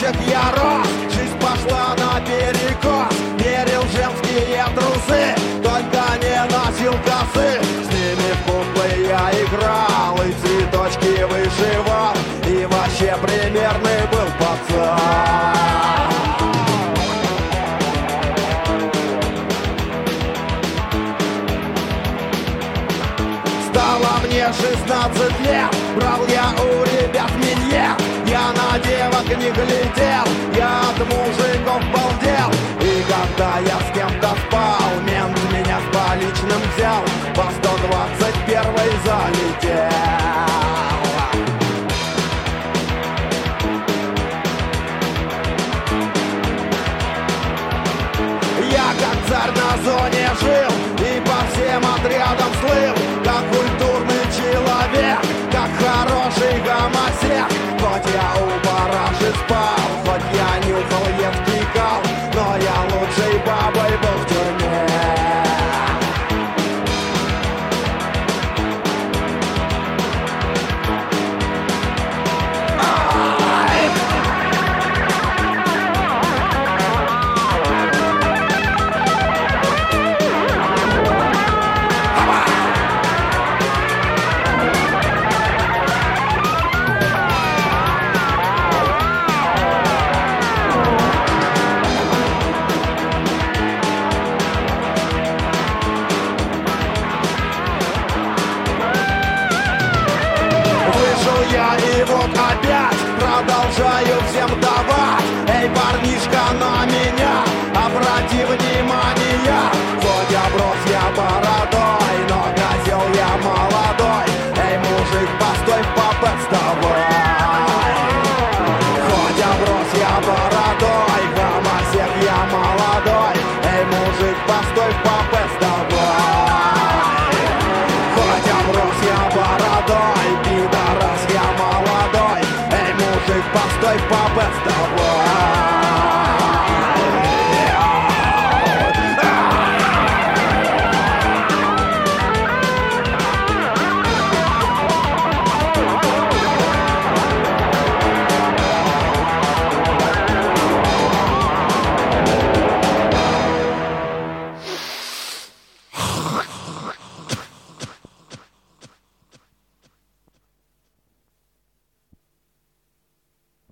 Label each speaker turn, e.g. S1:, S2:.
S1: которых я рос. Жизнь пошла наперекос, мерил женские трусы, только не носил косы. С ними в куклы я играл и цветочки вышивал, и вообще примерный был пацан. Стало мне 16 лет, брал я у ребят миньет. Я на девок не глядел, я от мужиков балдел. И когда я с кем-то спал, мент меня с поличным взял, по 121-й залетел. Я как царь на зоне жил и по всем отрядам слыл, как культурный человек, как хороший гомосек. Хоть я у параши спал, хоть я нюхал, я втекал, но я лучшей бабой был в тюрьме. И вот опять продолжаю всем давать. Эй, парнишка, на меня